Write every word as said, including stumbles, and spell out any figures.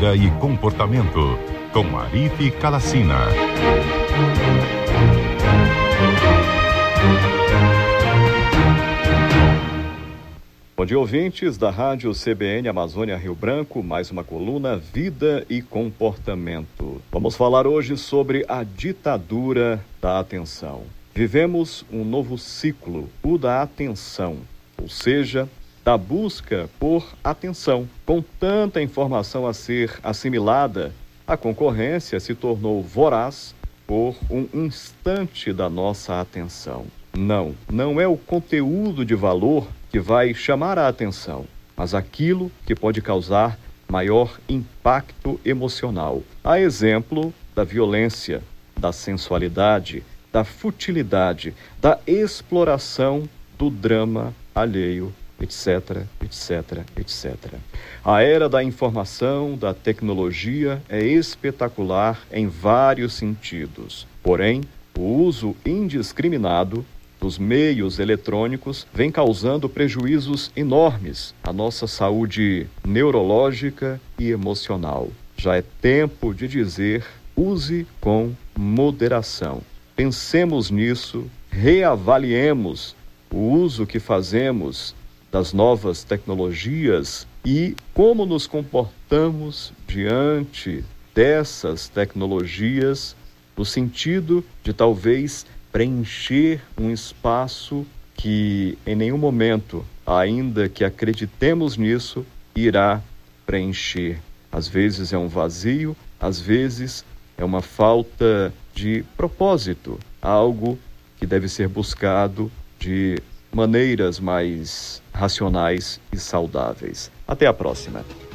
Vida e Comportamento, com Arife Kalacina. Bom dia, ouvintes da Rádio C B N Amazônia Rio Branco, mais uma coluna Vida e Comportamento. Vamos falar hoje sobre a ditadura da atenção. Vivemos um novo ciclo, o da atenção, ou seja, da busca por atenção. Com tanta informação a ser assimilada, a concorrência se tornou voraz por um instante da nossa atenção. Não, não é o conteúdo de valor que vai chamar a atenção, mas aquilo que pode causar maior impacto emocional. A exemplo da violência, da sensualidade, da futilidade, da exploração do drama alheio, etc, etc, etcétera. A era da informação, da tecnologia é espetacular em vários sentidos. Porém, o uso indiscriminado dos meios eletrônicos vem causando prejuízos enormes à nossa saúde neurológica e emocional. Já é tempo de dizer: use com moderação. Pensemos nisso, reavaliemos o uso que fazemos das novas tecnologias e como nos comportamos diante dessas tecnologias, no sentido de talvez preencher um espaço que em nenhum momento, ainda que acreditemos nisso, irá preencher. Às vezes é um vazio, às vezes é uma falta de propósito, algo que deve ser buscado de maneiras mais racionais e saudáveis. Até a próxima.